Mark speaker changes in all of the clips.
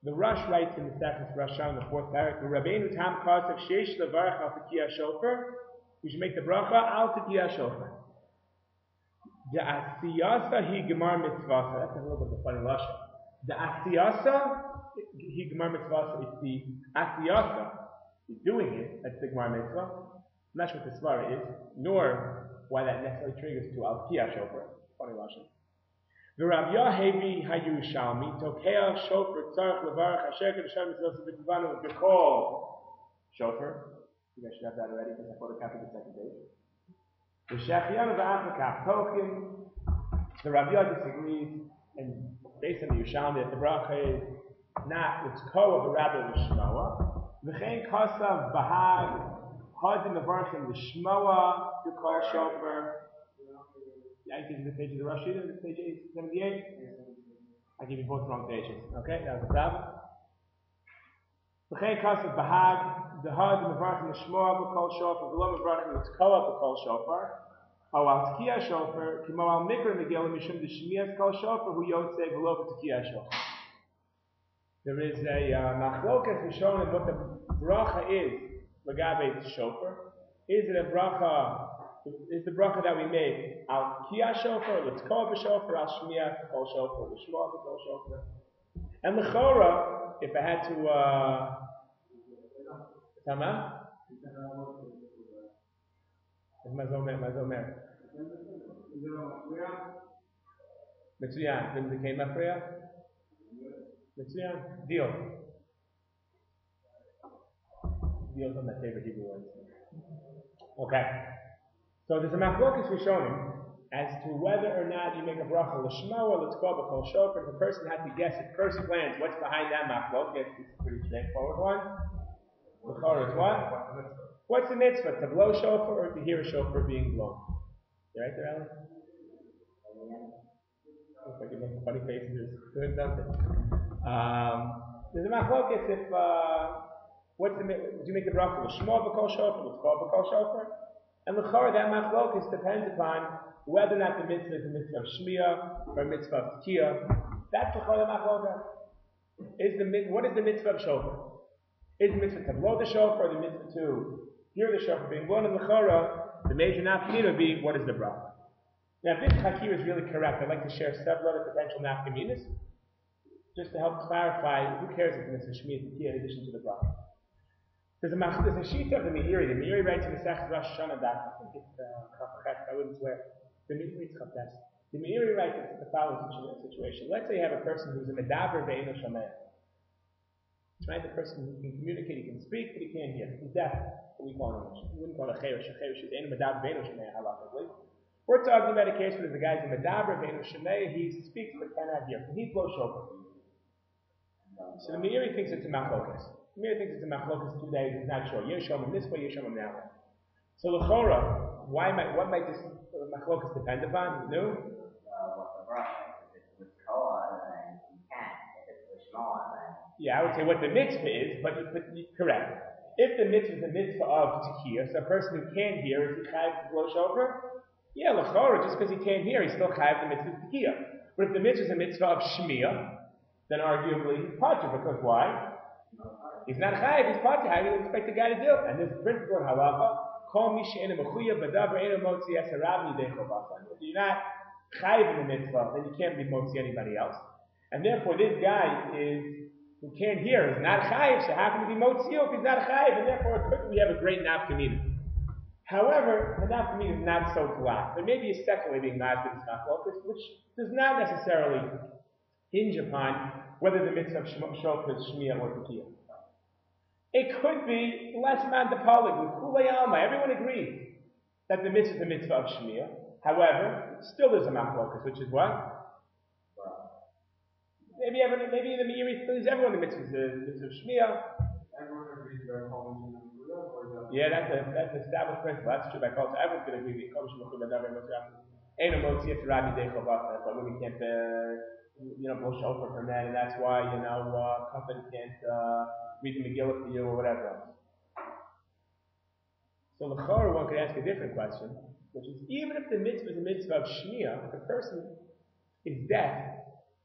Speaker 1: The Rosh writes in the second Rosh in the fourth paragraph, the Rabbeinu Tam Kasav Sheish Levarach Al Tekiyah Shofar. We should make the bracha Al Tekiyah Shofar. The Asiyasa Hi Gemar Mitzvasa. That's a little bit of a funny lashon. The Asiyasa Hi Gemar Mitzvasa. It's the Asiyasa. He's doing it. That's the Gemar Mitzvah. I'm not sure what the svara is, nor why that necessarily triggers to Al Tekiyah Shofar. Funny lashon. The Rav Yahevi HaYerushalmi Tokea Shofar Tzarech Levarach Asher Kedushan Mitzvah B'Tivanu B'Kol Shofar. You guys should have that already because I photocopied the second page. The Shechianu V'Achakach Tokim. The Rav Yah disagrees, and based on the Yerushalmi that the bracha is not L'Tkoa but rather L'Shmoa. V'chein Kasav Bahag Hadim Levarachim L'Shmoa B'Kol Shofar. I give you the page of the Rosh Hashanah, this page 78. I give you both wrong pages. Okay, that was the problem. L'chein Kasav Bahag, the Hadim Levarachim L'Shmoa B'Kol Shofar, V'lo Levarachim L'Tkoa B'Kol Shofar, O Al Tekiyah Shofar, Kimo Al Mikra Megillah Mishum D'Shmiyas Kol Shofar, Hu Yotzei V'lo B'Tekiyah Shofar. There is a machlokas shown in what the bracha is, L'Gabe Shofar. Is it a bracha? Is the bracha that we make Al Tekiyah Shofar, L'Tkoa B'Shofar, Al Shmiyas Kol Shofar, L'Shmoa B'Kol Shofar? And L'Chora, if I had to, Tamam? Mazomer. Mitzuyan. Then became Mafreya? Mitzuyan. Deal. Deal's one of my favorite Hebrew words. Okay. So there's a machlokas Rishonim as to whether or not you make a bracha l'shma or l'tzkoa b'kol shofar. The person has to guess at first glance what's behind that machlokas. It's a pretty straightforward one. L'chor is what? What's the mitzvah? To blow shofar or to hear a shofar being blown? You right there, Alan? Looks like you're making funny faces. Doing something. There's a machlokas if what's the do you make the bracha l'shma b'kol shofar, l'tzkoa b'kol shofar? And l'chor, that machlokas depends upon whether or not the mitzvah is a mitzvah of shmiyah or a mitzvah of tekiyah. That's l'chor the machlokas. What is the mitzvah of shofar? Is the mitzvah to blow the shofar or the mitzvah to hear the shofar being blown? And l'chor, the major nafkamina would be what is the bracha. Now, if this hakir is really correct, I'd like to share several other potential nafkaminas just to help clarify who cares if the mitzvah shmiyah tekiyah in addition to the bracha. There's a sheet of the Meiri. The Meiri writes in the Second Rosh Hashanah that I think it's I wouldn't swear. The Meiri writes it's the following situation. Let's say you have a person who's a medaber ve'eno shomeh. Right, the person who can communicate, he can speak, but he can't hear. He's deaf. What we call in English. We wouldn't call it a cheresh. A cheresh is eno medaber ve'eno shomeh halachically. We're talking about a case where the guy's a medaber ve'eno shomeh. He speaks but cannot hear. Can he blow shofar? So the Meiri thinks it's a machlokas. Meiri thinks it's a machlokas 2 days, he's not sure. Yeshomim this way, Yeshomim that way. So l'chora, what might this machlokas depend upon? No?
Speaker 2: What the bracha, if it's with koa, then you can. If it's with shmoa, then...
Speaker 1: Yeah, I would say what the mitzvah is, but correct. If the mitzvah is a mitzvah of tekiyah, so a person who can't hear, is he chayav to blow shofar? Yeah, l'chora, just because he can't hear, he's still chayav the mitzvah of tekiyah. But if the mitzvah is a mitzvah of shmiyah, then arguably he's patur, because why? He's not chayiv, he's patur. How do you expect the guy to do? And there's a principle in halacha, kol mi she'ena mechuyev b'davar eno motzi es harav yidecho b'asan. If you're not chayiv in the mitzvah, then you can't be motzi anybody else. And therefore this guy who can't hear, is not chayiv, so how can he be motzi if he's not chayiv? And therefore we have a great nafkamina. However, the nafkamina is not so glad. There may be a second way being mad for this machlokas, which does not necessarily hinge upon whether the mitzvah of shofar is shmiyah or tekiyah. It could be less mandapolig with kulei alma. Everyone agrees that the mitzvah is a mitzvah of shmiyah. However, still there's a machlokas, which is what? Maybe in the Meiri is everyone the mitzvah is a mitzvah of shmiyah.
Speaker 3: Everyone agrees about calling him.
Speaker 1: Yeah, that's an established principle. That's true by culture. Everyone's going to agree that but women can't blow shofar for men, and that's why Kafan can't read the Megillah for you or whatever else. So l'chor, one could ask a different question, which is even if the mitzvah is a mitzvah of shmiyah, if a person is deaf,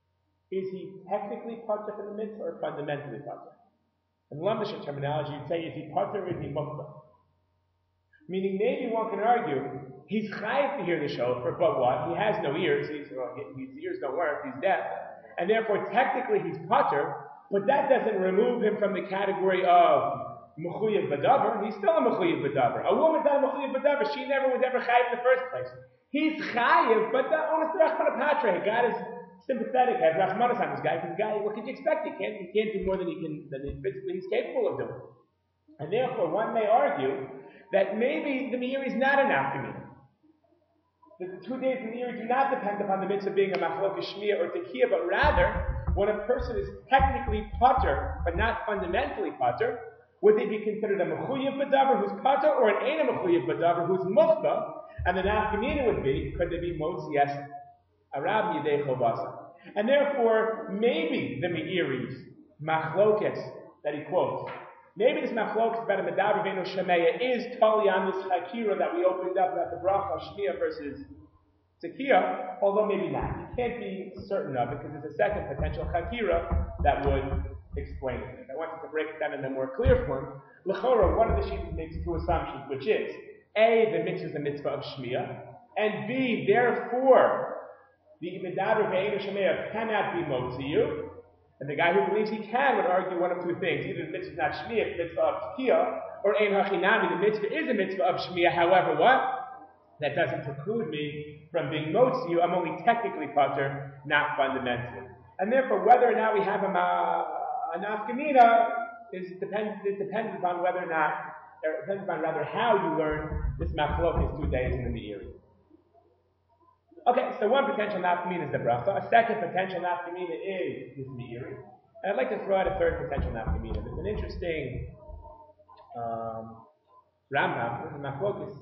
Speaker 1: is he technically patur from the mitzvah or fundamentally patur? In Lamdish terminology, you'd say, is he patur or is he mukta? Meaning, maybe one can argue, he's chayiv to hear the shofar, but what? He has no ears, his ears don't work, he's deaf, and therefore technically he's patur, but that doesn't remove him from the category of mechuyev b'davar. He's still a mechuyev b'davar. A woman's not a mechuyev b'davar. She never was ever chayiv in the first place. He's chayiv, but honest rachman patre. God is sympathetic, has rachmanas on this guy. Because guy, what could you expect? He can't do more than physically he's capable of doing. And therefore, one may argue that maybe the meir is not an afkamina. The 2 days in the year do not depend upon the mitzvah being a machlokas shmiyah or tekiah, but rather, when a person is technically patur, but not fundamentally patur, would they be considered a mechuyev b'davar who's patur, or an ein mechuyev b'davar who's mufta? And the nafkamina would be, could they be motzias arab yidei chovasa? And therefore, maybe the meiri's machlokas that he quotes, maybe this machlokas about a medaber v'eno shemeya is totally on this hakira that we opened up about the bracha shmiyah versus tekiah, although maybe not. You can't be certain of it because there's a second potential hakira that would explain it. If I wanted to break it down in a more clear form, l'chora, one of the sheets makes two assumptions, which is A, the mitzvah is a mitzvah of shmiyah, and B, therefore, the medaber v'eno shemeya cannot be motziyu. And the guy who believes he can would argue one of two things. Either the mitzvah is not shmiyah, it's a mitzvah of tekiah, or ein hachinami, the mitzvah is a mitzvah of shmiyah. However, what? That doesn't preclude me from being motziyu. I'm only technically patur, not fundamentally. And therefore, whether or not we have a nafkamina depends upon whether or not, or depends upon rather how you learn this machlokas 2 days in the meiri. Okay, so one potential nafkamina is the bracha. A second potential nafkamina is this meiri. And I'd like to throw out a third potential nafkamina. There's an interesting Rambam, the machlokas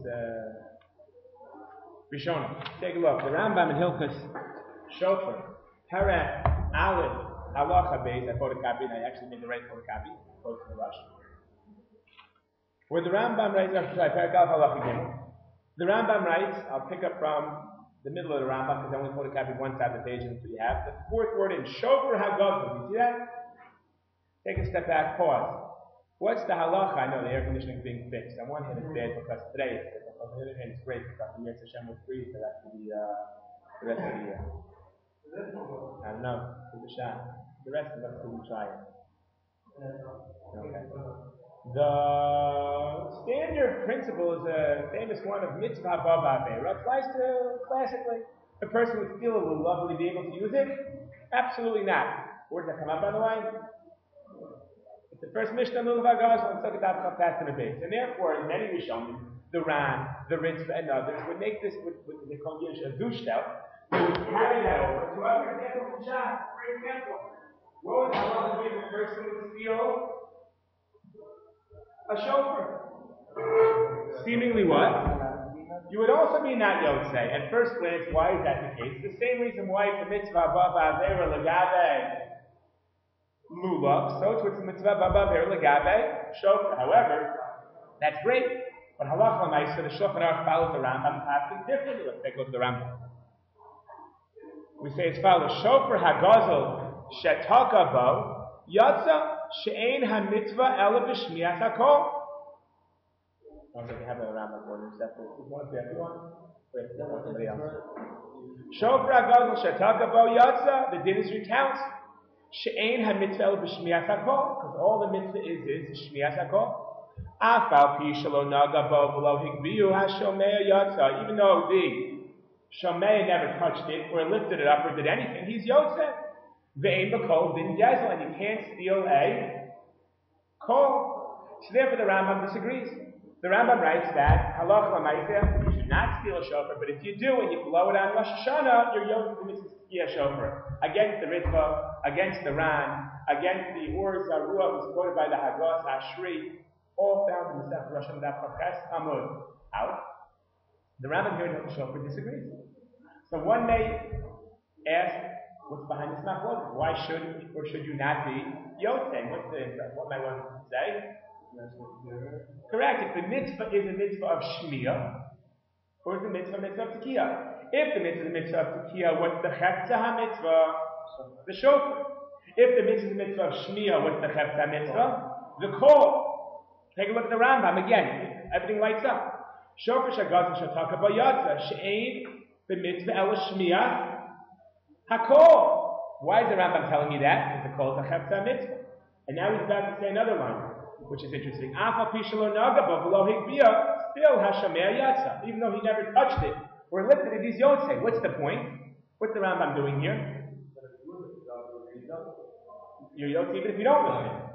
Speaker 1: Rishona. Take a look. The Rambam in Hilchos Shofar, Perek Aleph Halacha Beis. I photocopied. I actually made the right photocopy. Close to the Rush. Where the Rambam writes, Perek Aleph Halacha Gimel. The Rambam writes. I'll pick up from the middle of the Rambam because I only photocopied one side of the page, and so you have the fourth word in Shofar HaGadol. You see that? Take a step back. Pause. What's the halacha? I know the air conditioning is being fixed. On one hand, it's bad because today it's difficult. On the other hand, it's great because the Yetz Hashem will freeze the rest of the year. I don't know. Give it a shot. The rest of us didn't try it. Okay. The standard principle is a famous one of mitzvah bava avera. Applies to classically. A person would feel it would lovely be able to use it? Absolutely not. Where did that come up, by the way? It's the first Mishnah Lulav Agaz on Sukkot Chafas and a base. And therefore, many Rishonim, the Ran, the Ritva, and others would make this, what they call Yish a Dushtel. They would carry that over to other examples of Shas. For example, what would halacha be if a person would steal a shofar? Seemingly what? You would also be not Yotze. At first glance, why is that the case? The same reason why it's a mitzvah bava avera lagabe lulav, so it's a mitzvah baba avera lagabe shofar. However, that's great. But halacha l'maisa, the Shulchan Aruch follows the Rambam passing differently. Let's take a look at the Rambam. We say as follows: Shofar hagazel shetaka bo yatsa she'ein hamitzvah ela b'shmiyas hakol. I don't think I have a Rambam order separate. One for everyone. Wait, no, somebody else. Shofar hagazel shetaka bo yatsa. The din is recounts she'ein hamitzvah ela b'shmiyas hakol, because all the mitzvah is shmiyas hakol. Even though the Shomei never touched it or lifted it up or did anything, he's Yotze. Ve'ein b'kol din gezel, and you can't steal a kol. So therefore the Rambam disagrees. The Rambam writes that halacha l'maaseh, you should not steal a shofar, but if you do and you blow it on Rosh Hashanah, you're Yotze the mitzvah shofar. Against the Ritva, against the Ran, against the Ur Zarua, who's quoted by the Hagos Ashri, all found in the Sefer Rosh Hashanah Ches Amud out. The Rambam here in Hilchos Shofar disagrees. So one may ask, what's behind this machlokes? Why should or should you not be Yotzei? What might one say? Correct. If the mitzvah is a mitzvah of Shmiyah, or is the mitzvah of Tekiyah? If the mitzvah is a mitzvah of Tekiyah, what's the Chetzah HaMitzvah? The shofar. If the mitzvah is the mitzvah of shmiya, what's the chefza mitzvah? The call. Take a look at the Rambam again. Everything lights up. Shofar shagazim shataka bayatza she'ein the mitzvah el shmiya hakol. Why is the Rambam telling me that? Because the call is a chefza mitzvah. And now he's about to say another line, which is interesting. Afal pi shelo naga bo v'lo higbiya. Still hashameh yatza, even though he never touched it or lifted it, he's yotzei. What's the point? What's the Rambam doing here? You're yotzei even if you don't lift it.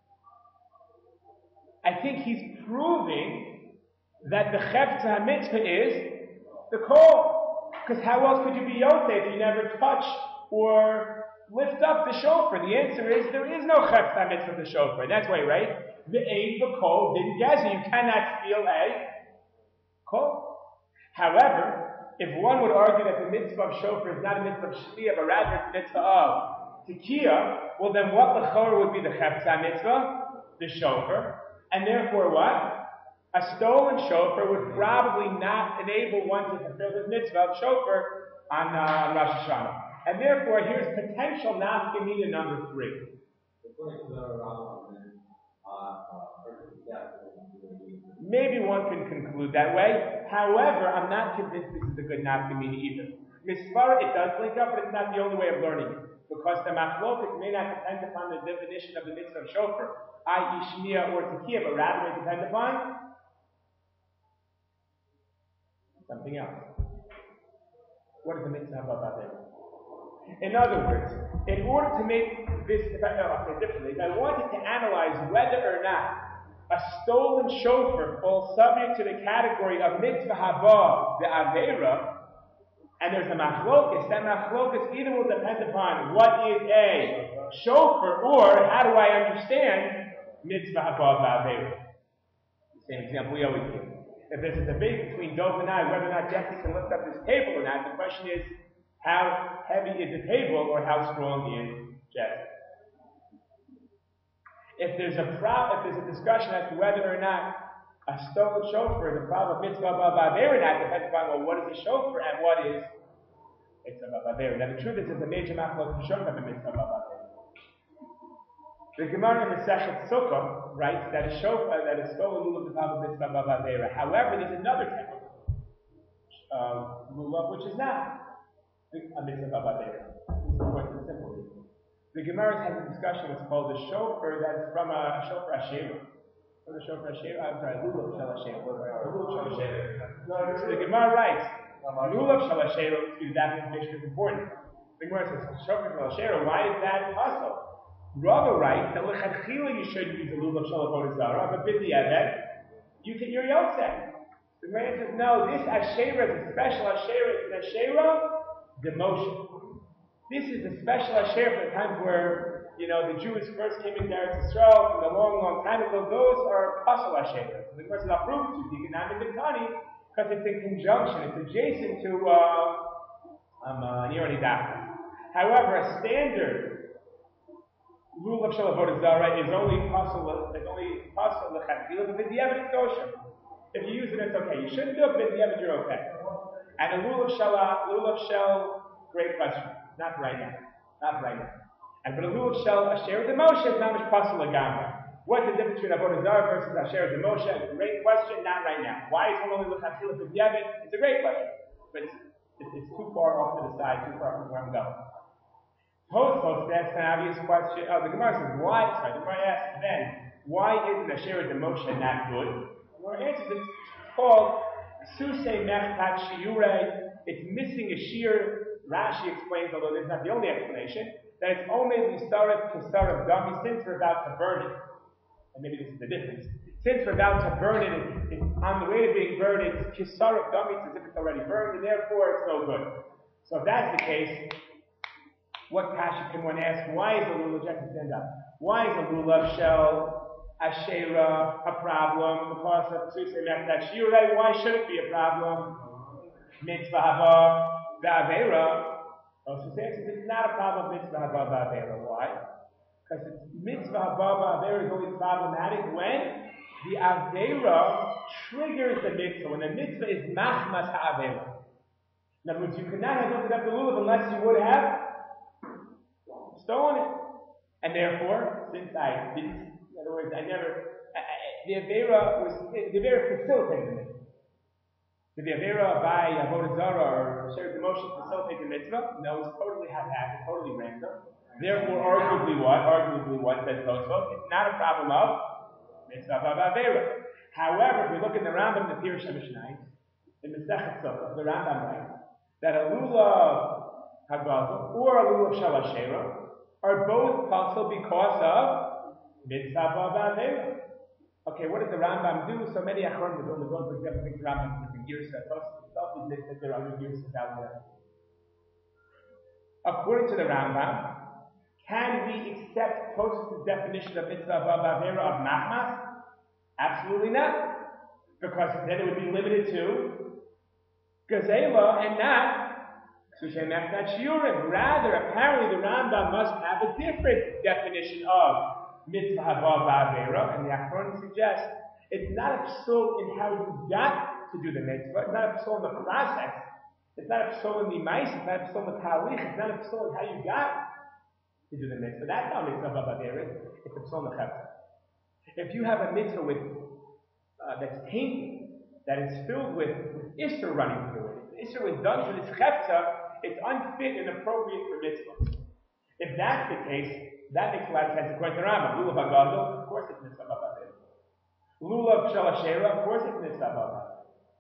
Speaker 1: I think he's proving that the chefza mitzvah is the call. Because how else could you be yotzei if you never touch or lift up the shofar? The answer is there is no chefza mitzvah of the shofar. That's why, right? The aid, the kol, din gezer. You cannot steal a kol. However, if one would argue that the mitzvah of shofar is not a mitzvah of shliya, but rather it's a mitzvah of tekiah, well then what l'chor would be the chefza mitzvah? The shofar. And therefore what? A stolen shofar would probably not enable one to fulfill the mitzvah of shofar on Rosh Hashanah. And therefore, here's potential nafkamina number 3. Maybe one can conclude that way. However, I'm not convinced this is a good nafkamina either. Mispar, it does link up, but it's not the only way of learning it. Because the machlokas may not depend upon the definition of the mitzvah of shofar, i.e. shmiya or tekiah, but rather it depends upon something else. What is the mitzvah about that? In other words, in order to make this, I'll say differently, if I wanted to analyze whether or not a stolen shofar falls subject to the category of mitzvah haba, the avera, and there's a machlokas, that machlokas either will depend upon what is a shofar, or how do I understand mitzvah haba, the avera. Same example we always give. If there's a debate between Dov and I whether or not Jesse can lift up this table or not, the question is, how heavy is the table, or how strong is Jesse? If there's a discussion as to whether or not a stolen shofar is a problem of mitzvah ba'avera, not depends upon, well, what is a shofar and what is mitzvah ba'avera. Now the truth is, there's a major machlok shofar of a mitzvah ba'avera. The Gemara in the Sechet Sukkah writes that a shofar, that a stolen lulav is not a mitzvah ba'avera. However, there's another type of lulav which is not a mitzvah ba'avera. This is quite simple reason. The Gemara has a discussion what's called the shofar that's from a shofar Asherah. From the shofar Asherah, I'm sorry, lulav shel Asherah. Lulav shel Asherah. So the Gemara writes, lulav shel Asherah, that information is important. The Gemara says, shofar shel Asherah, why is that possible? Rava writes that l'chadchila you should use the lulav shel avodah zarah, but b'diavad, you can, you're yotzei. The Gemara says, no, this Asherah is a special Asherah. It's an Asherah demotion. This is a special Asherah for the times where, the Jews first came into Eretz Yisrael from a long, long time ago. Those are Pasal Asherah. So the Gemara says, I'll prove it to you, Economic and Tani, because it's in conjunction, it's adjacent to Nirani Dachas. However, a standard rule of Shel Avodah Zarah is only Pasal L'Chatchila, but the evidence kosher. If you use it, it's okay. You shouldn't do it, but the evidence you're okay. And the rule of Shel, great question. Not right now. And for the rule of Shel Asherah de Moshe is not much possible agama. What's the difference between Avodah Zarah versus Asherah de Moshe? It's a great question, not right now. Why is one only l'chatchila for Yevit? It's a great question. But it's too far off to the side, too far from where I'm going. Tosfos asks an obvious question. The Gemara says, why? Sorry, the Gemara asks then, why isn't Asherah de Moshe not good? The Gemara answers, it's called Susei Mechtat Shiurei. It's missing a shear. Rashi explains, although this is not the only explanation, that it's only Lisaref Kesaref Dami, since we're about to burn it. And maybe this is the difference. Since we're about to burn it, it's on the way to being burned, it's Kesaref Dami, it's as if it's already burned, and therefore it's no good. So if that's the case, what kasha can one ask? Why is a lulav, just stand up, why is a lulav shel Asherah a problem? Because of Tzusei Mechtat Shiurei, why should it be a problem? Mitzvah haba. The Avera, also says it's not a problem of mitzvah haba Avera. Why? Because mitzvah haba Avera is only problematic when the Avera triggers the mitzvah, when the mitzvah is machmas ha'avera. In other words, you could not have lifted up the lulav unless you would have stone it. And therefore, since I didn't, in other words, the Avera facilitated the mitzvah. Did the Avera by Avodah Zarah or Sheretz Moshe facilitate the mitzvah? No, it's totally haphazard, totally random. Therefore, arguably what says Tosfos? It's not a problem of mitzvah Avera. However, if we look in the Rambam, the Pirush HaMishnayos, in the Masechet Sukkot, the Rambam writes that a lulav hagazel or a lulav shalashera are both possible because of mitzvah Avera. Okay, what does the Rambam do? So many Achronim, the Vilna Gaon, for example, think the Rambam is different years. Tosfos admits that there are other years out there. According to the Rambam, can we accept Tosfos' definition of mitzvah Avera of machmas? Absolutely not, because then it would be limited to gazela and not shiurim. Rather, apparently, the Rambam must have a different definition of mitzvah Avera, and the Achronim suggests it's not a psul in how you got to do the mitzvah. It's not a psul in the process. It's not a psul in the mais. It's not a psul in the talich. It's not a psul in how you got to do the mitzvah. That's not mitzvah Avera. It's a psul in the chepsa. If you have a mitzvah with that's tainted, that is filled with Isser running through it, if Isser was done for this chepsa, it's unfit and appropriate for mitzvah. If that's the case, that makes a lot of sense according to Rambam. Lulav hagazel, of course it's mitzvah Avera. Lulav shalashera, of course it's mitzvah Avera.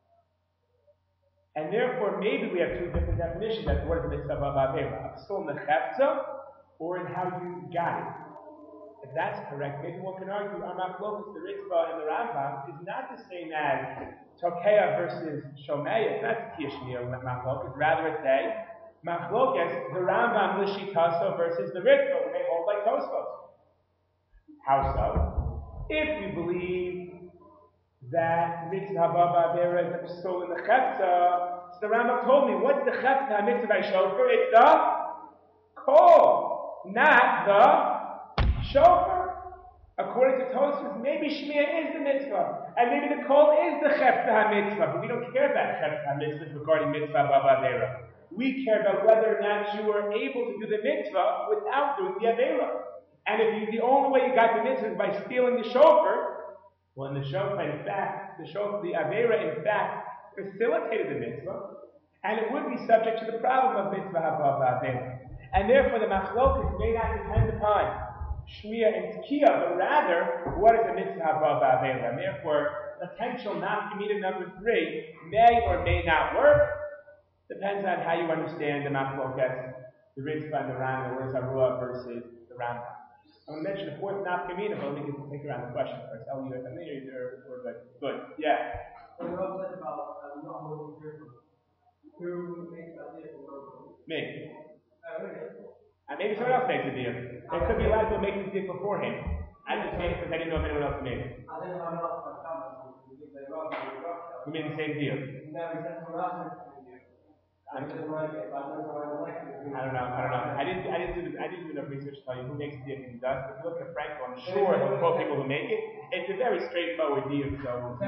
Speaker 1: And therefore, maybe we have two different definitions as to what is mitzvah Avera: a psul in the chepsa, or in how you got it. If that's correct, maybe one can argue our machlokas, the Ritva and the Rambam, is not the same as Tokeya versus Shomei. It's not the Kiyashmiya machlokas. Rather, it's a machlokas, the Rambam Lishitaso versus the Ritva, when they hold like Tosfos. How so? If we believe that mitzvah Avera is a psul in the chepsa, so the Rambam told me, what's the chepsa mitzvah by shofar? It's the kol, not the shofar. According to Tosfos, maybe Shmiya is the mitzvah, and maybe the kol is the chepsa ha-mitzvah, but we don't care about chepsa ha-mitzvah regarding mitzvah Avera. We care about whether or not you were able to do the mitzvah without doing the Avera. And if the only way you got the mitzvah is by stealing the shofar, well, in the shofar, in fact, the Avera, in fact, facilitated the mitzvah, and it would be subject to the problem of mitzvah Avera. And therefore, the machlokas may not depend upon Shmiya and Tkiya, but rather, what is a mitzvah Avera? And therefore, potential nafkamina number 3 may or may not work. Depends on how you understand the machlokas, the Ritva and the Rambam, what is Arua versus the Rambam. I'm going to mention the fourth nafkamina, but let me take around the question first. Oh, you're familiar, or good? Good. Yeah.
Speaker 3: When you're upset about not holding the who makes that deal?
Speaker 1: Me.
Speaker 3: Really?
Speaker 1: And maybe someone else makes a deal. There could be a lot of people making the deal before him. I just made it because I didn't know if anyone else made it.
Speaker 3: I didn't know else about
Speaker 1: We made the same deal.
Speaker 3: Never said someone else makes the deal. I don't
Speaker 1: know. I didn't do enough research to tell you who makes the deal and who does. If you look at Franco, I'm sure he'll quote people who make it. It's a very straightforward deal, so.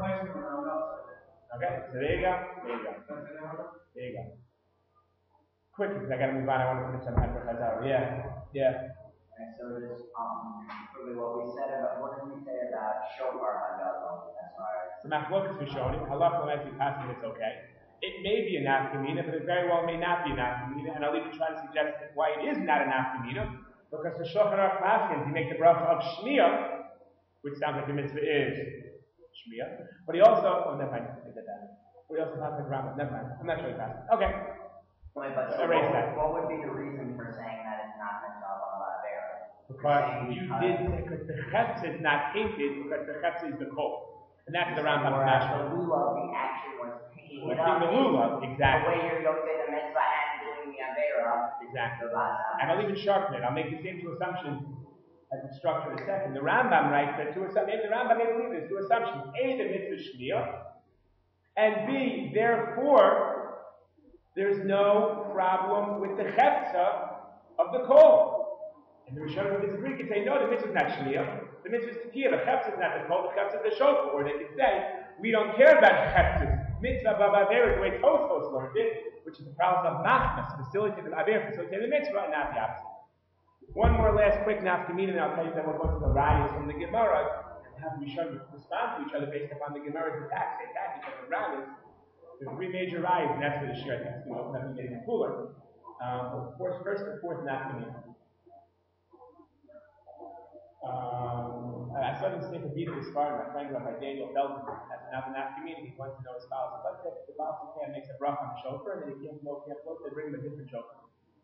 Speaker 1: Okay, so there you go. There you go. Quick, because I gotta move on. I want to finish on Hyper Chazar. Yeah.
Speaker 2: And so this, really what we said about, what did we say about shofar hagazel as far as?
Speaker 1: So machlokas Rishonim, halacha l'ma'aseh passing, it's okay. It may be a nafkamina, but it very well may not be a nafkamina, and I'll even try to suggest why it is not a nafkamina, because the Shulchan Aruch Paskins, he makes the bracha of Shmiya, which sounds like the mitzvah is Shmiya, but he also, never mind, I did that. We also pass the Rambam, never mind, I'm not sure he passed. Okay.
Speaker 2: Wait, but so
Speaker 1: erase that.
Speaker 2: What would be the reason for saying that it's not mitzvah Avera?
Speaker 1: Because you did, because the chepsa is not tainted, because the chepsa is the kol. And that's the Rambam Mashal.
Speaker 2: The lulav, the action was taking it
Speaker 1: up. The lulav, exactly.
Speaker 2: The way you're yoking the mitzvah and doing the Avera.
Speaker 1: Exactly. And I'll even sharpen it. I'll make the same two assumptions as we structure in a second. The Rambam writes that the Rambam may believe this, two assumptions. A, the mitzvah shmiyah, and B, therefore, there's no problem with the chepsa of the kol. And the Rishonim who disagree can say, no, the mitzvah is not shmiyah. The mitzvah is tekiya. The chepsa is not the kol. The chepsa is the shofar. Or they can say, we don't care about the chepsa. Mitzvah b'avera is the way Tosfos learned it, which is the problem of machmas, facilitating the avera, facilitating the mitzvah, and not the opposite. One more last quick nafkamina, and I'll tell you that we'll go to the rayas from the Gemara and have we respond to each other based upon the Gemara's attack. They attack each other. Rayas. There's three major rayas, and that's where the shir is going to open up and getting cooler. Of course, first and fourth nafkamina. I saw him say for Vita this far, my friend Rabbi Daniel Feldman has an nafkamina. He wants to know his spouse. Let's say the Baal Tzadkan makes a bracha on the shofar, and then he can't blow, they bring him a different shofar.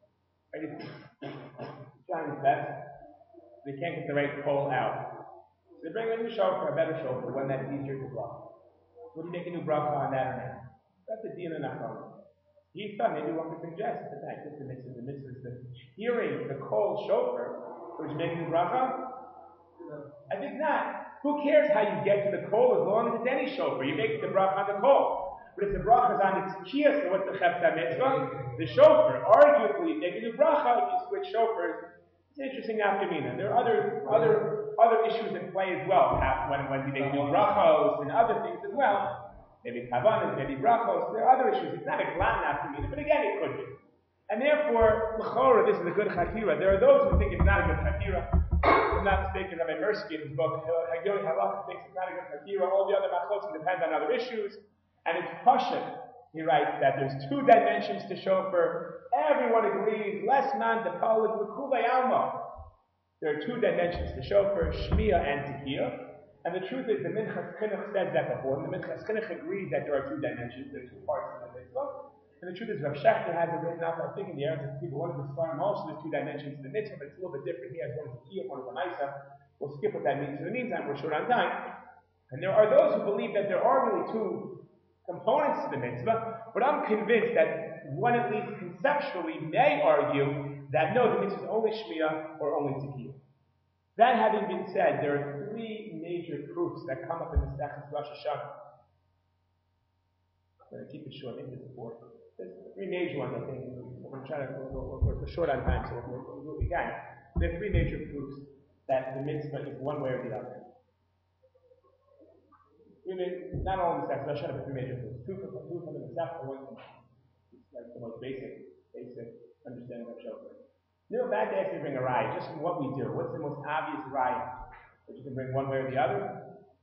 Speaker 1: Trying his best. They can't get the right coal out. So they bring a new shofar, a better shofar, one that's easier to blow. So do you make a new bracha on that or not? That's the deal in Achron. He thought maybe one could suggest the fact that the mitzvah is the hearing the coal shofar, would you make a new bracha? I think not. Who cares how you get to the coal as long as it's any shofar? You make the bracha on the coal. But if the bracha is on its kiyah, so what's the chepsa mitzvah? The shofar. Arguably, if you do bracha, if you switch shofars, it's an interesting nafkamina. There are other issues at play as well. When you make new brachos and other things as well. Maybe kavanas, maybe brachos. There are other issues. It's not a glan nafkamina, but again, it could be. And therefore, l'chora, this is a good chatira. There are those who think it's not a good chatira. If I'm not mistaken, Rabbi Mirsky in his book, Hagyoy Halach, thinks it's not a good chatira. All the other machlokim depend on other issues. And it's Pashut. He writes that there's two dimensions to shofar. Everyone agrees. Less man the polit l'kulei alma. There are two dimensions to shofar, shmiya and tekiyah. And the truth is, the Minchas Chinuch says that before. And the Minchas Chinuch agrees that there are two dimensions. There are two parts of the mitzvah. And the truth is, Rav Shechter has it written up, I think, in the Eretz of people. One of the Svarim also there's two dimensions to the mitzvah, but it's a little bit different. He has one is tekiyah, one is a ma'isa. We'll skip what that means. In the meantime, we're short on time. And there are those who believe that there are really two components to the mitzvah, but I'm convinced that one at least conceptually may argue that no, the mitzvah is only shmiyah or only tekiyah. That having been said, there are three major proofs that come up in the Sechus Rosh Hashanah. I'm going to keep it short, maybe there's four. There's three major ones, I think. We're short on time, so we'll do what we can. There are three major proofs that the mitzvah is one way or the other. Not all in the Sechus Rosh Hashanah, but three major proofs. Two from the Sechus, one from like the most basic understanding of shofar. You know, bad to actually bring a raya, just from what we do. What's the most obvious raya that you can bring one way or the other?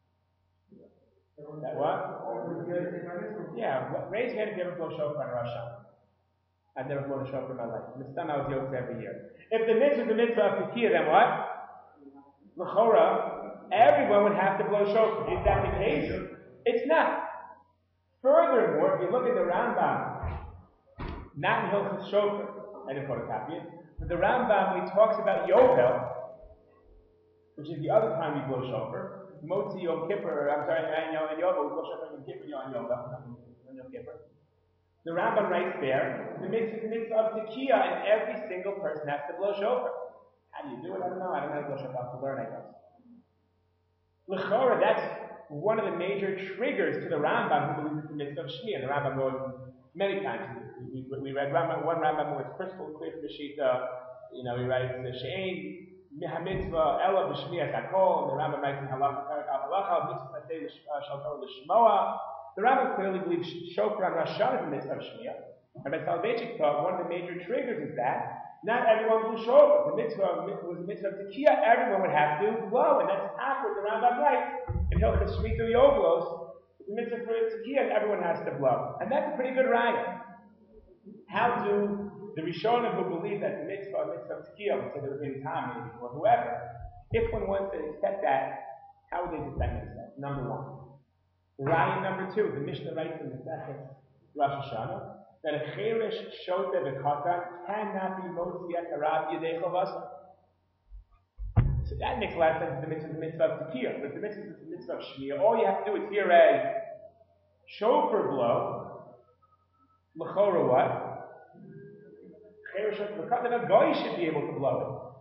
Speaker 1: That what? Yeah, raise your hand if you ever blow shofar on Rosh Hashanah. I've never blown a shofar in my life. It's done out with every year. If the mitzvah is the mitzvah of tekiyah, then what? L'chora, everyone would have to blow shofar. Is that the case? It's not. Furthermore, if you look at the Rambam, not in Hilchos Shofar, I didn't photocopy it, but the Rambam, when he talks about Yovel, which is the other time we blow shofar, Motzi Yom Kippur, and Yovel, we blow shofar Yom Kippur, Yom Kippur. The Rambam writes there, the mitzvah of tekiyah, and every single person has to blow shofar. How do you do it? I don't know how to blow shofar. I have to learn, I guess. L'chora, that's one of the major triggers to the Rambam who believes it's the mitzvah of Shmiyah. The Rambam wrote many times. We read one Rambam who was crystal clear from the Shita. He writes the She'ein mitzvah ela b'Shmiyas hakol. The Rambam writes in Halacha Perek Al Halacha mitzvah say shaltor l'shmoa. The Rambam clearly believes shofar on Rosh Hashanah is the mitzvah of Shmiyah. Rabbi Soloveitchik thought one of the major triggers is that not everyone blew shofar. The mitzvah was the mitzvah of tekiyah. Everyone would have to blow, and that's what the Rambam writes. In Hilchos Shmitu Yovlos, the mitzvah for tekiyah, everyone has to blow. And that's a pretty good raya. How do the Rishonim who believe that the mitzvah of tekiyah, let's say the Rebbeinu Tam maybe, or whoever, if one wants to accept that, how would they defend themselves? Number one. Raya number two, the Mishnah writes in the Sechus Rosh Hashanah, that a cheresh shota v'katan cannot be motzi et harav yedei chavasa. So that makes a lot of sense. The mitzvah of tekiyah, but the mitzvah is the mitzvah of shmiyah. All you have to do is hear a shofar blow. L'chora what? Cheresh shota v'katan. A goy should be able to blow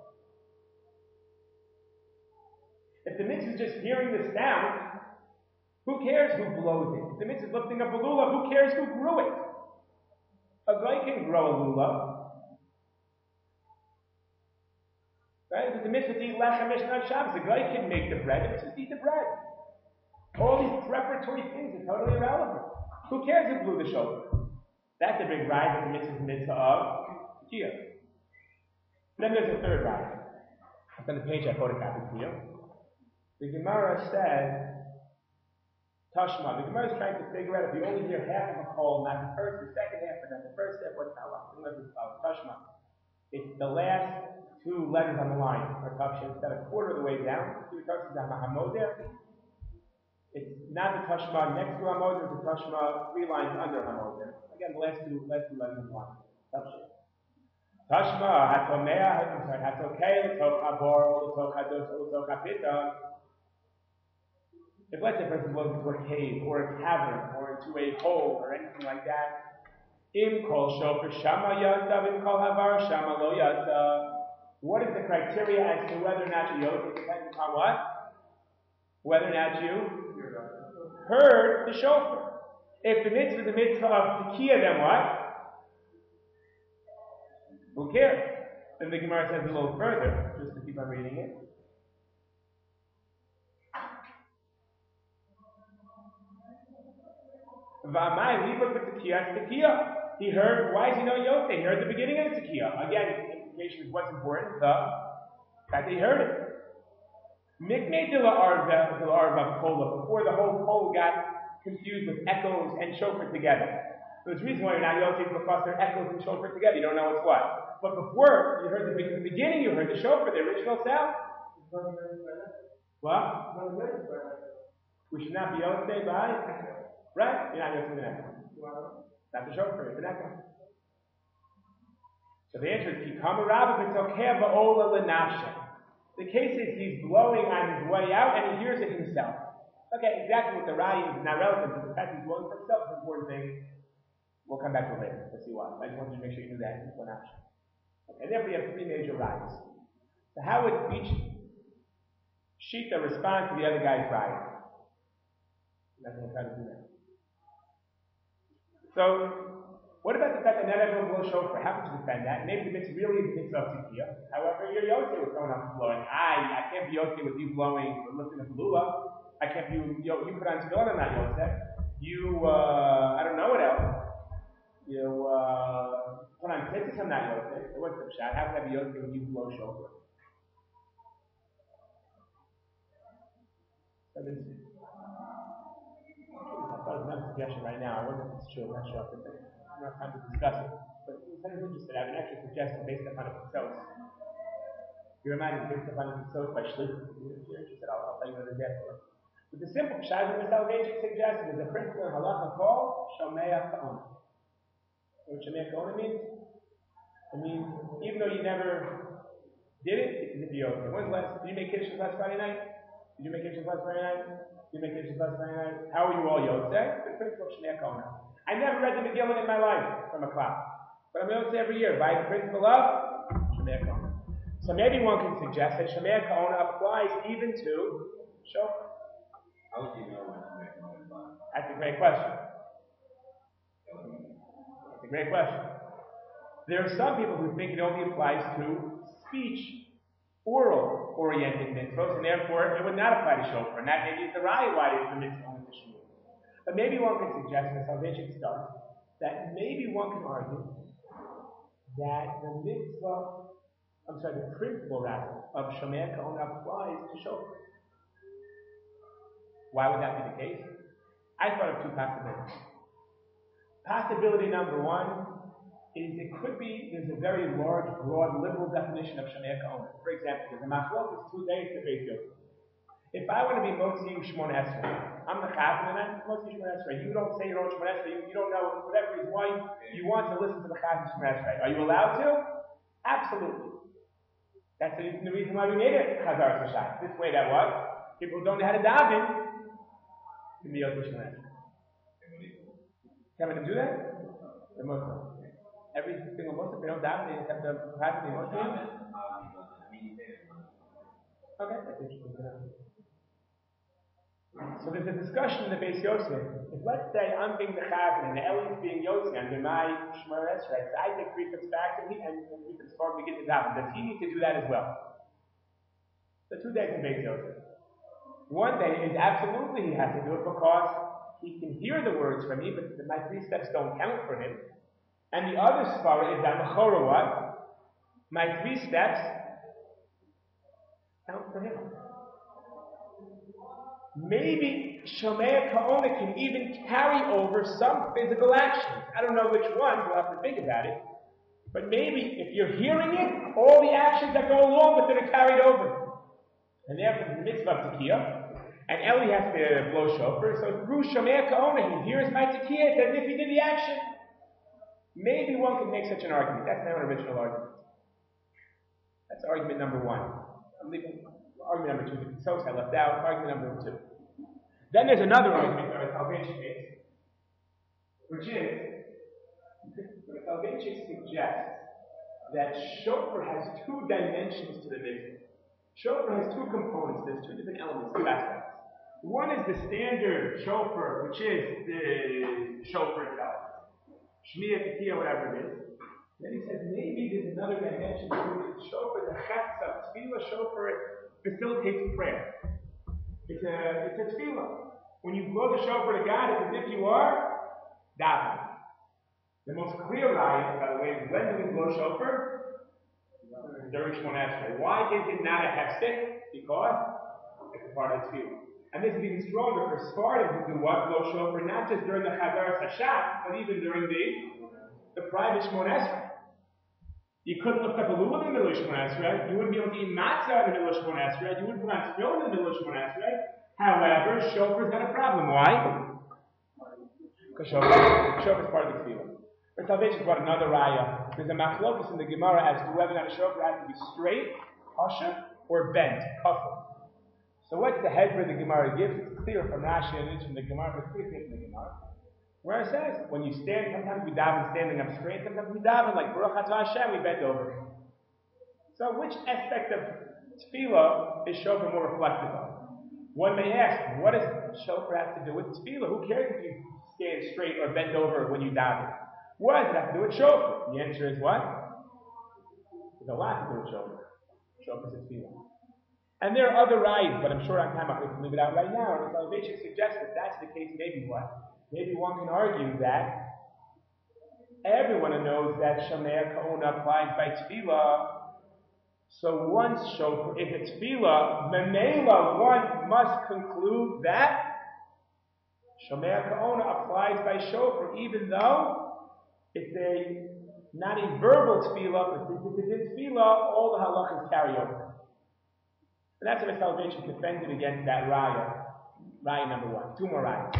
Speaker 1: it. If the mitzvah is just hearing the sound, who cares who blows it? If the mitzvah is lifting up a lulav, who cares who grew it? A guy can grow a lulav. Right? It's the mitzvah to eat lechem on Shabbos. A guy can make the bread, the mitzvah to eat the bread. All these preparatory things are totally irrelevant. Who cares who blew the shofar? That's a big rise of the mitzvah of tekiyah. Then there's a third raya. It's on the page I photocopied for you. The Gemara says, Tashma. The Gemara is trying to figure out if you only hear half of a call, not the first, the second half, but then the first half, what's halach? Tashma. It's the last two letters on the line are tafshin. Instead of a quarter of the way down, it's not the tashma next to hamoder, it's the tashma 3 lines under hamoder. Again, the last two letters on the line. Tafshin. Tashma hatomea, hatokei l'toch habor l'toch hados l'toch hapita. If let's say a person goes into a cave or a cavern or into a hole or anything like that, im kol shofar shama yatsa, im kol havar shama lo yatsa. What is the criteria as to whether or not you yotze? It depends upon what? Whether or not you heard the shofar. If the mitzvah is the mitzvah of tekiah, then what? Who cares? Then the Gemara says a little further, just to keep on reading it. He heard, why is he knowing Yotze? He heard the beginning of the Tekiah. Again, the implication is what's important, the fact that he heard it. Before the whole pole got confused with echoes and shofar together. There's a reason why you're not Yotze because they're echoes and shofar together. You don't know what's what. But before, you heard the beginning, you heard the shofar, the original sound. What? We should not be Yotze by... Right? You're not Yotze the echo. Not the shofar, it's an echo. So the answer is, the case is he's blowing on his way out and he hears it himself. Okay, exactly what the raya is not relevant, but the fact he's blowing for himself is an important thing. We'll come back to it later. Let's see why. I just wanted to make sure you knew that. It's one option. Okay, and therefore you have 3 major rayas. So how would each shita respond to the other guy's raya? I'm not going to try to do that. So, what about the fact that not everyone blows shofar? How could you defend that? Maybe the mitzvah really is a mitzvah of tekiah. However, you're Yotze with someone else blowing. I can't be Yotze with you blowing or lifting a balula. I can't be, you put on tefillin, I'm not Yotze. You, I don't know what else. You, put on tzitzis, I'm not Yotze. So what's the shot? How can I be Yotze when you blow shofar? So this is, I thought it was not a suggestion right now. I wonder if it's true. I'm not sure. I don't have time to discuss it. But if anyone's interested, I have an extra suggestion based upon a pitzos. Your mind is based upon a pitzos by shlichus. If you're interested, I'll tell you what it is for. But the simple pshat that the Salvation suggested is a principle in halacha called Shomea Ka'ona. You know what Shomea Ka'ona means? It means even though you never did it, it's as if you opened it. When's last? Did you make Kiddush last Friday night? Did you make Kiddush last Friday night? Did you make Kiddush last Friday night? How are you all Yotze? The principle of Shomea Ka'ona. I never read the Megillah in my life from a class. But I'm Yotze every year by the principle of Shomea Ka'ona. So maybe one can suggest that Shomea Ka'ona applies even to shofar.
Speaker 4: How would you know when Shomea Ka'ona applies?
Speaker 1: That's a great question. That's a great question. There are some people who think it only applies to speech, oral-oriented mitzvahs, and therefore it would not apply to shofar. And that maybe is the raya why it's the mitzvah only to shofar. But maybe one can suggest, and the Salvation starts, that maybe one can argue that the principle rather, of Shomea Ka'ona applies to shofar. Why would that be the case? I thought of 2 possibilities. Possibility number 1 is it could be there's a very large, broad, liberal definition of Shomea Ka'ona. For example, there's a machlok is 2 days to Beis Yosef. If I want to be Motzi Shmona Esrei, I'm the chazan and I'm Motzi Shmona Esrei. You don't say your own Shmona Esrei, you don't know, whatever is why you want to listen to the chazan Shmona Esrei. Are you allowed to? Absolutely. That's the reason why we made it Chazar Tashai. This way that what? People who don't know how to daven can be Motzi Shmona Esrei. Can we do that? The Muslim. Every single Muslim, they don't daven, they just have the chazan, the Muslim. Okay, that's interesting to know. So there's a discussion in the Beis Yosef. If let's say I'm being the chazan and the Eli is being Yosef under my Shmona Esrei, so I take 3 trips back and 3 trips forward to get to daven. Does he need to do that as well? So 2 days in Beis Yosef. One day is absolutely he has to do it because he can hear the words from me, but my 3 steps don't count for him. And the other svara is that l'chora what? My 3 steps count for him. Maybe Shomei Ka'ona can even carry over some physical actions. I don't know which ones, we'll have to think about it. But maybe if you're hearing it, all the actions that go along with it are carried over. And therefore, the mitzvah of Tekiah, and Eli has to blow shofar, so through Shomei Ka'ona, he hears my Tekiah, it's as if he did the action. Maybe one could make such an argument. That's not an original argument. That's argument number 1. I'm leaving argument number 2. The Tzos I left out. Argument number 2. Then there's another argument that the Soloveitchik makes, which is the Soloveitchik suggests that shofar has 2 dimensions to the mitzvah. Shofar has 2 components. There's 2 different elements, 2 aspects. One is the standard shofar, which is the shofar itself, Shmiya, Tekiah, whatever it is. Then he says maybe there's another dimension to the shofar, the chetza, tefillah shofar facilitates prayer. It's a tefillah. When you blow the shofar to God, it's as if you are davening. The most clear line, by the way, is when do we blow shofar? During Shmoneh Esrei. Why is it not a hefsek? Because it's a part of the tefillah. And this is even stronger for Spartans who do what? Blow shofar, not just during the Chazaras Hashat, but even during the private Shmoneh Esrei. You couldn't lift up a lulav in the middle of Shmoneh Esrei. You wouldn't be able to eat matzah in the middle of Shmoneh Esrei. You wouldn't put on tefillin in the middle of Shmoneh Esrei. However, shofar's got a problem. Why? Because shofar is part of the tefillah. But Soloveitchik brought another raya. There's a machlokus in the Gemara as to whether or not a shofar has to be straight, kosher, or bent, kafir. So what's the hezbollah the Gemara gives? It's clear from Rashi and it's from the Gemara, but it's pretty clear from the Gemara. Where it says, when you stand, sometimes we daven standing up straight, sometimes we daven like Baruch Atah Hashem, we bend over. So which aspect of tefillah is shofar more reflective of? One may ask, what does shofar have to do with tefillah? Who cares if you stand straight or bend over when you daven? What does it have to do with shofar? The answer is what? There's a lot to do with shofar. Shofar is tefillah. And there are other rayas, but I'm sure on time we can leave it out right now. And the Soloveitchik suggests that that's the case, maybe what? Maybe one can argue that everyone knows that Shomei Ka'ona applies by tefillah. So once shofar is a tefillah, memela one must conclude that Shomei Ka'ona applies by shofar, even though it's not a verbal tefillah, but if it's a tefillah, all the halachas carry over. And that's why Soloveitchik defended against that raya. Raya number 1. 2 more rayas.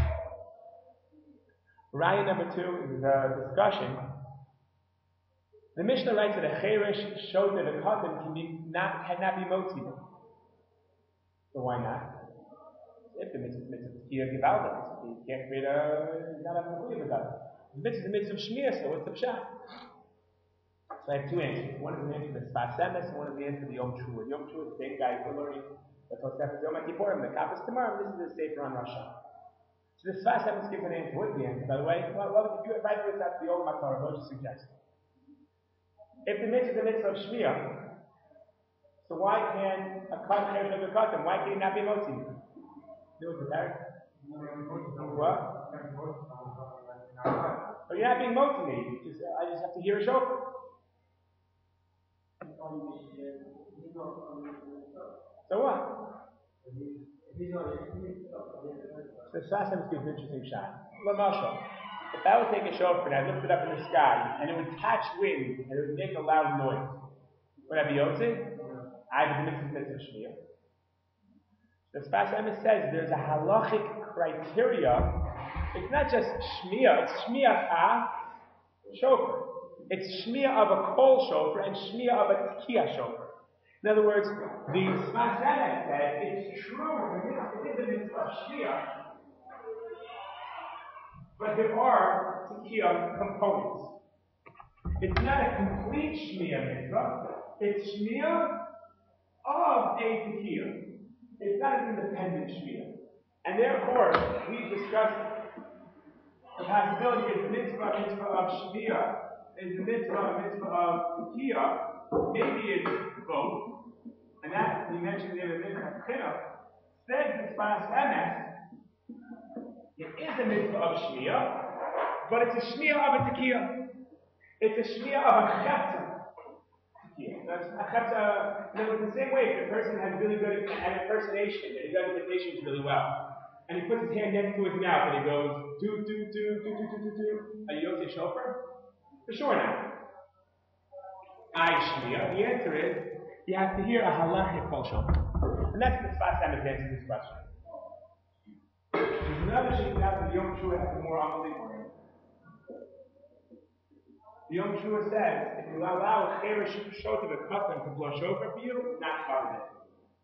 Speaker 1: Raya number 2 is a discussion. The Mishnah writes that a cheresh showed that a katan cannot be motzi. So why not? If the mitzvah is givalda, you can't create not a mechuyah about it. The mitzvah is the mitzvah of shmir, so what's the pshat? So I have 2 answers. One is the answer to the Sfas Emes, and one is the answer to the Yom Teruah. Yom Teruah is the same guy we're learning the Tosefes Yom Kippurim, the Kappas tomorrow, and this is the Sefer on Rosh Hashanah. So the Sfas Emes gives an answer. What's the answer, by the way? Well, if I do it, that's the old Matar, what would you suggest? If the mitzvah is the mitzvah of Shmiyah, so why can a cut cheresh of a katan? Why can it not be motzi? Do it, Barry. What? Oh, you're not being motzi. I just have to hear a shofar. So what? So Sasem gives an interesting shot. Lamashal. If I would take a shofar and I lift it up in the sky and it would catch wind and it would make a loud noise, would I be yotze? I have the mitzvah of shmiyah. The Sfas Emes says there's a halachic criteria. It's not just shmiyah, it's shmiyah ha shofar. It's shmiyah of a kol shofar and shmiyah of a tekiah shofar. In other words, the Sfas Emes says it's true, it is a mitzvah of shmiyah, but there are tekiah components. It's not a complete shmiyah mitzvah, it's shmiyah of a tekiah. It's not an independent shmiyah. And therefore, we discussed the possibility of mitzvah of shmiyah is the mitzvah of tekiah. Maybe it's both. And that, we mentioned in the mitzvah of chinuch, says the Sfas Emes, it is a mitzvah of shmiyah, but it's a shmiyah of a tekiah. It's a shmiyah of a chetza tekiah. In It's the same way if the person has really good at impersonation, and he does imitations really well, and he puts his hand next to his mouth and he goes, do, do, do, do, do, do, do, do. Are you Yotze Shofar? For sure not. Shmiya. The answer is, you have to hear a halachic kol shofar. And that's the Sfas Emes answer to this question. There's another sheet out that Yom Shua has a more unbelievable answer. The Yom Shua says, if you allow a Cheresh Shota to cut them to blow shofar for you, not covered it.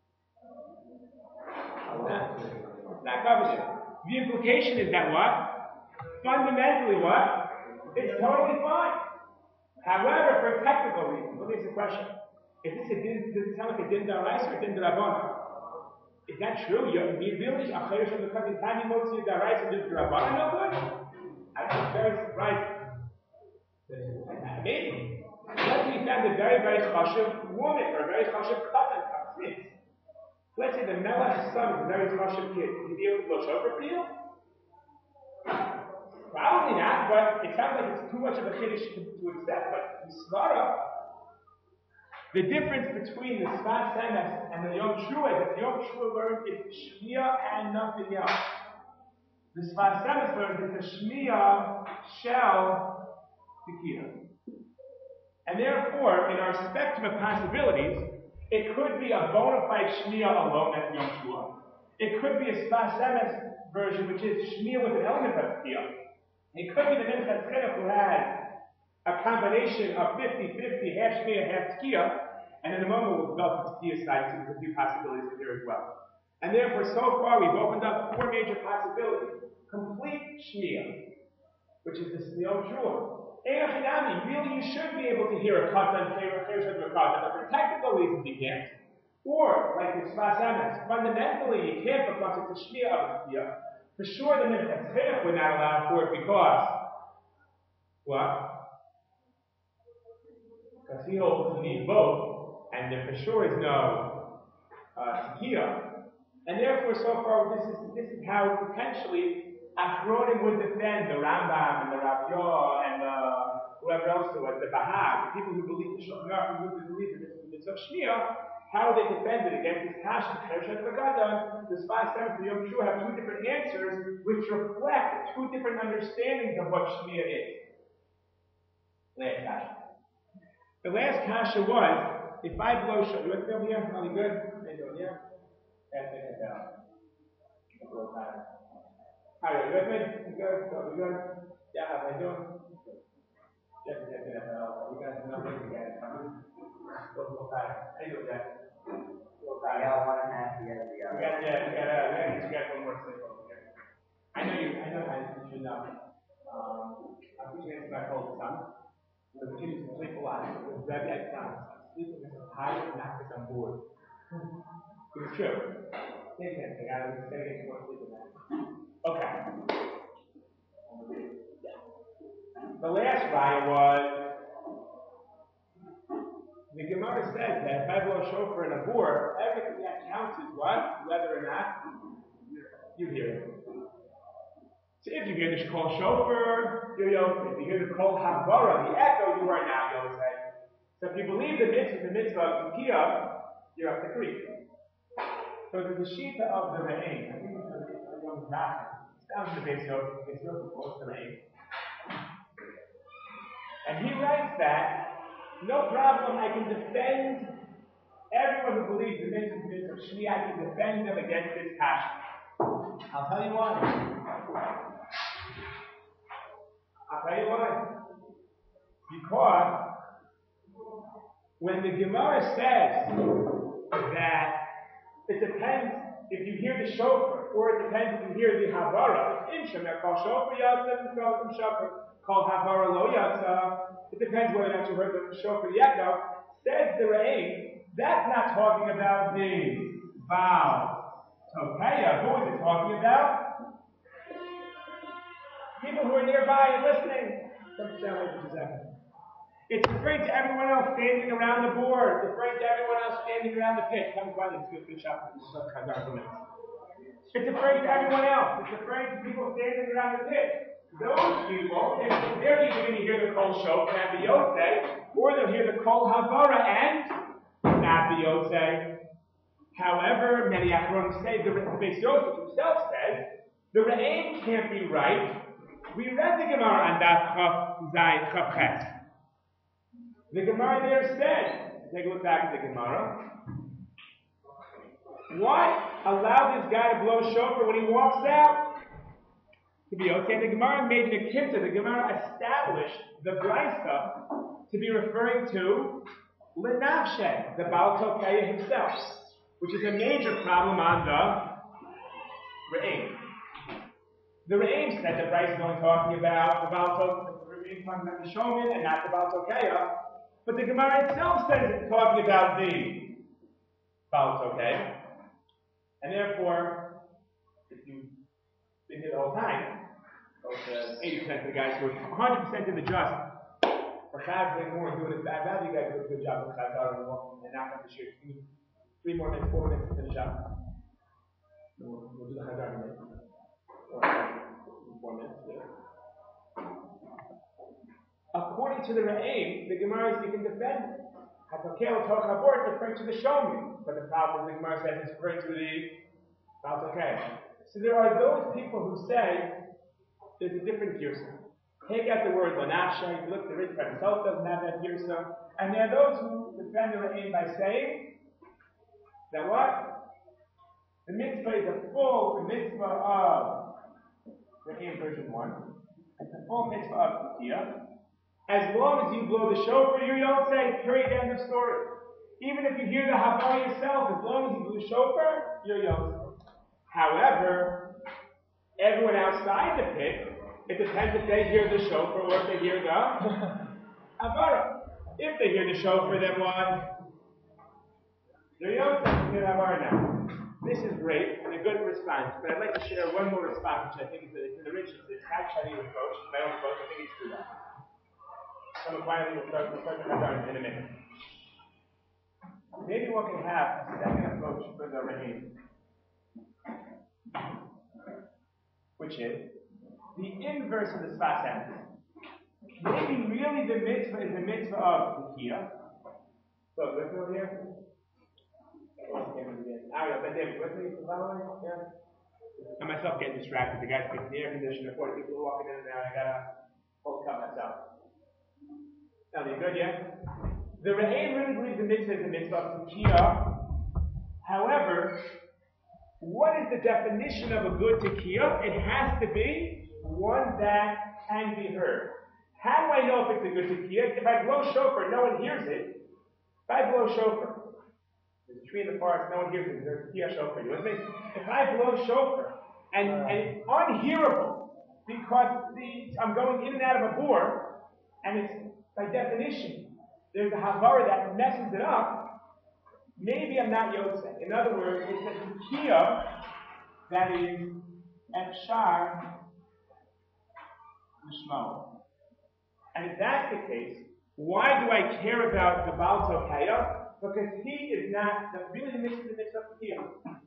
Speaker 1: It's not covered it. The implication is that what? Fundamentally what? It's totally fine. However, for a technical reason, let me ask you a question. Does it sound like a din daraisa or a din darabana? Is that true? The ability of Cheresh Shota to cut the tiny motzi daraisa and din darabana no good? I'm very surprised. Maybe. Let's say you found a very, very chashuv woman or a very chashuv katan. Let's say the Melech's son is a very chashuv kid. Can he be able to blow shofar for you? Probably not, but it sounds like it's too much of a chiddush to accept. But the svara, the difference between the Sfas Emes and the Yom Shua is that the Yom Shua learned it's shmiya and nothing else. The Sfas Emes learned it's a shmiya shell. And therefore, in our spectrum of possibilities, it could be a bona fide shmiya alone as Yom Shua. It could be a Sfas Emes version, which is shmiya with an element of tzkiya. It could be the Minchas Chinuch who has a combination of 50-50, half shmiya, half tzkiya, and in a moment we'll develop the tzkiya side, so there's a few possibilities here as well. And therefore, so far we've opened up 4 major possibilities. Complete shmiya, which is the Yom Shua. Really, you should be able to hear a katan, but for technical reasons you can't. Or, like the Sfas Emes, fundamentally you can't because it's a shmiya of a tzkiya. For sure the Minchas Chinuch would not allow for it because, what? Because he holds you need both, and there for sure is no tzkiya. And therefore, so far, this is how potentially Achronim would defend the Rambam and the Rav Yah and whoever else it was, the Bahag, the people who believe the Shulchan who believe in the mitzvah shmiya, how they defend it against this kasha, Cheresh Shota, the Sfas Emes and the Yom Shua have 2 different answers which reflect 2 different understandings of what shmiya is. Last kasha. The last kasha was, if I blow shofar, you want to be over here? Are we good? Are you doing here? Hi, are you with me? You good? Are we good? Yeah, how are you doing? You guys know what you guys are. How you doing, Jack?
Speaker 2: I got 1.5 years ago.
Speaker 1: We got you guys one more sleep over here. I know you should know. I'm teaching it to my oldest son. The kid used to sleep a lot. It was very exciting. Sleeping is a tired, not because I'm bored. It's true. Same thing. I gotta get more sleep in that. Okay. The last raya was the Gemara says that if I blow a shofar in a bor, everything that counts is what? Whether or not you hear it. So if you hear the kol shofar, you're Yotze. If you hear the kol havara, the echo, you are now Yotze. So if you believe the mitzvah of tzkiya, you're up to 3. So there's the shita of the re'im. I think it's a young Rashi. Down in the base Yosef, it's Yosef close to the 8. And he writes that, no problem, I can defend everyone who believes the mitzvah of Shmi, I can defend them against this passion. I'll tell you why. Because when the Gemara says that it depends if you hear the shofar, or it depends if you hear the havara. It's inshamer called shofar yatsa and called havara lo yatsa. It depends whether or not you heard the shofar yet. Now, says the Re'im, that's not talking about the vow tokeya. Who is it talking about? People who are nearby and listening. Don't sound like it's exactly. It's referring to everyone else standing around the board. It's referring to everyone else standing around the pit. Come by, let's go finish up. It's referring to everyone else. It's referring to people standing around the pit. Those people, if they're either going to hear the kol shofar and the Yotze, or they'll hear the Kol Havara and not the Yotzei. However, many Achronim say, the Beis Yosef himself says, the Re'im can't be right. We read the Gemara on Daf Chaf Zayin Chaf Ches. The Gemara there said, take a look back at the Gemara. Why allow this guy to blow shofar when he walks out? To be okay. The Gemara made an akimta. The Gemara established the Brisa to be referring to Lenavshe, the Baal Tokeya himself, which is a major problem on the Re'im. The Re'im said the Brisa is only talking about the Baal Tokeya, the Shomin, and not the Baal Tokeya. But the Gemara itself says it's talking about the Baal Tokeya. And therefore, if you think it the whole time, 80% of the guys who are 100% in the just, for Chazal more doing it, I'd rather you guys do a good job with Chazal and not have to shoot. 3 more minutes, 4 minutes to finish up. We'll do the Chazal in a minute. Or 4 minutes. Yeah. According to the Re'im, the Gemara is you can defend it. Hatokel Toch Habor is referring to the Shomin, but the problem is the Gemara says it's referring to the Baltokei. So there are those people who say there's a different girsa. Take out the word Lanafsha, if you look at the Ritva himself doesn't have that girsa, and there are those who defend the Re'im by saying that what? The mitzvah is a full mitzvah of Re'im version 1. It's a full mitzvah of Tekiah. As long as you blow the shofar, you don't say, period, end of story. Even if you hear the Havara yourself, as long as you blow the shofar, you're Yosef. However, everyone outside the pit, it depends if they hear the shofar or if they hear the Havara. If they hear the shofar, then what? They're Yosef, you hear the Havara now. This is great and a good response, but I'd like to share one more response, which I think is an enrichment. It's not Chinese approach, it's my own approach. I think it's true. Someone quietly will start the Chazar in a minute. Maybe one can have a second approach for the Re'im, which is the inverse of the Sfas Emes. Maybe really the mitzvah is the mitzvah of Tekiah. So, with me over here? With me? Yeah. I myself getting distracted. The guys fixing the air conditioner, 40 people walking in and out. I gotta hold the cup myself. Now, you good, yeah? The Re'im really believes the mitzvah is the mitzvah of Tekiah. However, what is the definition of a good Tekiah? It has to be one that can be heard. How do I know if it's a good Tekiah? If I blow shofar, no one hears it. If I blow shofar, there's a tree in the forest, no one hears it. There's a Tekiah shofar. You with me? If I blow shofar and it's unhearable because I'm going in and out of a bore, and it's by definition, there's a Havara that messes it up, maybe I'm not Yotzei. In other words, it's a Tekiah that is Efshar Lishmo. And if that's the case, why do I care about the Baal Tokeya? Because he is not really the mitzvah of Tekiah.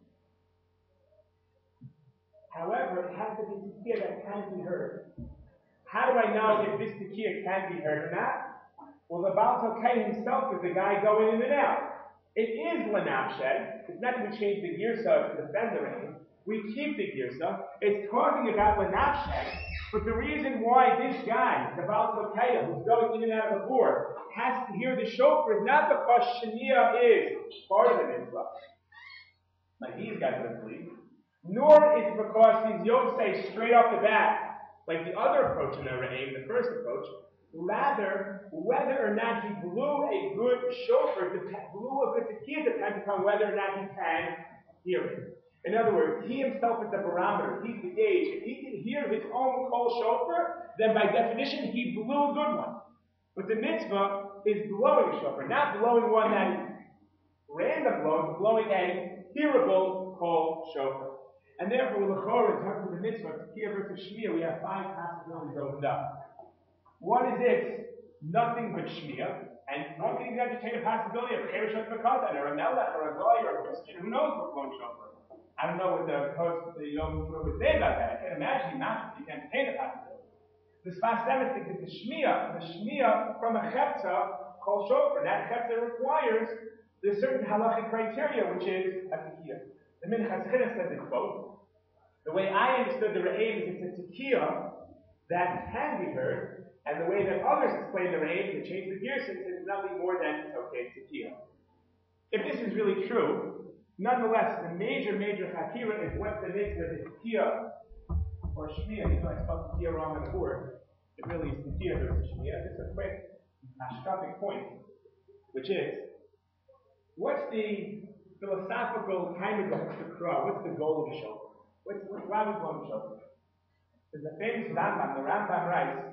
Speaker 1: However, it has to be Tekiah that can be heard. How do I know if this Tekiah can be heard or not? Well, the Baal Tokeya himself is the guy going in and out. It is Lanafshe. It's not that we change the girsa to defend the Re'im. We keep the girsa. It's talking about Lanafshe. But the reason why this guy, the Baal Tokeya, who's going in and out of the board, has to hear the shofar is not because Shania is part of the mitzvah, like these guys would believe, nor is it because he's Yotzei straight off the bat, like the other approach in the Re'im, the first approach. Rather, whether or not he blew a good shofar, blew a good tekiah, depends upon whether or not he can hear it. In other words, he himself is the barometer, he's the gauge. If he can hear his own kol shofar, then by definition he blew a good one. But the mitzvah is blowing a shofar, not blowing one that is random blowing, but blowing a hearable kol shofar. And therefore, l'chorah, in terms of the mitzvah, tekiah versus shmiya, we have 5 possibilities opened up. One is this, nothing but shmiya, and one can even entertain a possibility of Kereshot Makatan, or a Melech, or a Goy, or a Christian, who knows what blowing shofar. I don't know what the Yom Kippur would say about that. I can't imagine not. You can entertain a possibility. The Sfas Emes thinks that the Shmiya from a Chepta kol shofar. That chesed requires there's certain halachic criteria, which is a tekiah. The Minchas Chinuch says it quote. The way I understood the Re'ev is it's a tekiah that can be heard, and the way that others explain the Re'ev, they change the gears, it's nothing more than okay, tekiah. If this is really true, nonetheless, the major chakira is what's the mitzvah, the tekiah or shmiyah. I spelled tekiah wrong on the board. It really is tekiah versus shmiyah. Just a quick hashkafic point, which is, what's the philosophical kind of the kra? What's the goal of the shofar? Why would we want the shofar? There's a famous Rambam. The Rambam writes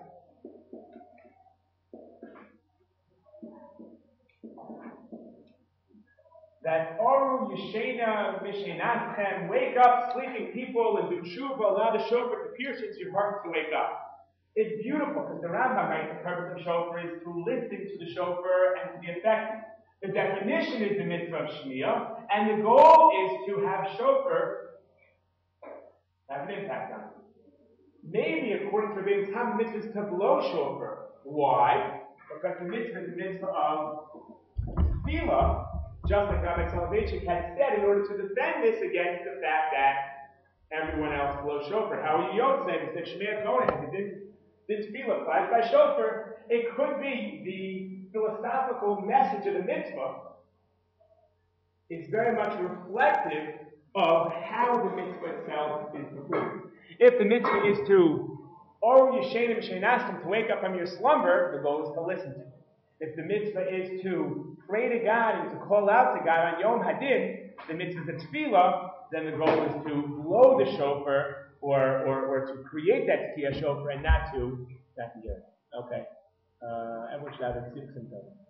Speaker 1: that Oru Yeshena Mishenaschem, wake up, sleeping people, and do tshuva, allow the shofar to pierce into your heart to wake up. It's beautiful because the Rambam writes the purpose of shofar is to listen to the shofar and to be effective. The definition is the mitzvah of Shmiyah, and the goal is to have shofar have an impact on it. Maybe according to Rabbeinu Tam, the mitzvah is to blow shofar. Why? Because the mitzvah is the mitzvah of tefillah, just like Rabbi Soloveitchik had said, in order to defend this against the fact that everyone else blows shofar. How Yotzei, who said Shmiyah Kohen, didn't tefillah applies by shofar. It could be the philosophical message of the mitzvah is very much reflective of how the mitzvah itself is performed. If the mitzvah is to Oru Yeshenim Sheinastim, to wake up from your slumber, the goal is to listen to it. If the mitzvah is to pray to God and to call out to God on Yom Hadin, the mitzvah is a tefillah, then the goal is to blow the shofar or to create that tekiah shofar and not to hear it. Okay. Everyone should have a 6 and 7.